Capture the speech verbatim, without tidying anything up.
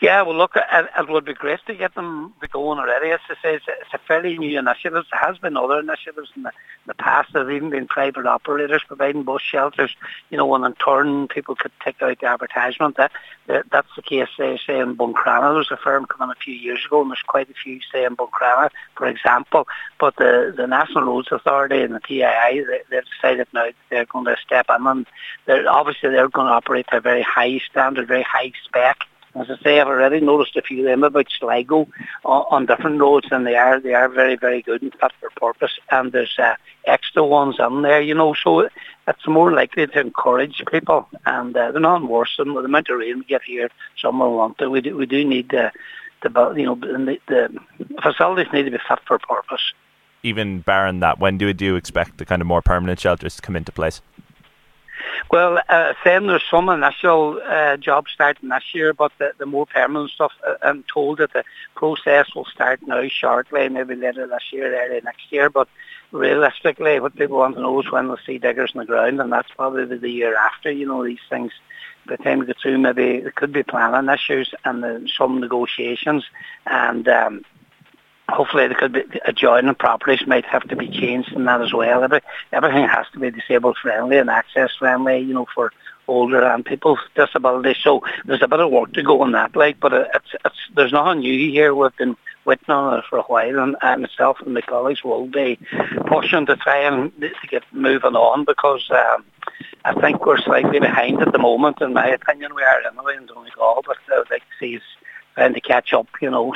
Yeah, well, look, it, it would be great to get them to going already. As I say, it's, it's a fairly new initiative. There has been other initiatives in the, the past. There have even been private operators providing bus shelters, you know, and in turn people could take out the advertisement. That, that That's the case, say, say in Buncrana. There was a firm coming a few years ago, and there's quite a few, say, in Buncrana, for example. But the, the National Roads Authority and the T I I, they, they've decided now they're going to step in, and they're, obviously they're going to operate to a very high standard, very high spec. As I say, I've already noticed a few of them about Sligo on, on different roads, and they are they are very, very good and fit for purpose. And there's uh, extra ones in there, you know, so it's more likely to encourage people. And uh, they're not worse than the amount of rain we get here. Some will want to. We do, we do need the, the you know, the, the facilities need to be fit for purpose. Even barring that, when do you expect the kind of more permanent shelters to come into place? Well, uh, saying there's some initial uh, jobs starting this year, but the, the more permanent stuff, uh, I'm told that the process will start now shortly, maybe later this year, early next year. But realistically, what people want to know is when they'll see diggers in the ground, and that's probably the year after. You know, these things, by the time we get through, maybe there could be planning issues and uh, some negotiations, and um, hopefully there could be adjoining properties might have to be changed in that as well. Every, everything has to be disabled friendly and access friendly, you know, for older and people with disabilities. So there's a bit of work to go on that, like, but it's, it's there's nothing new here. We've been waiting on it for a while, and I myself and my colleagues will be pushing to try and to get moving on, because um, I think we're slightly behind at the moment. In my opinion, we are anyway in Donegal, but I would like to see us trying to catch up, you know.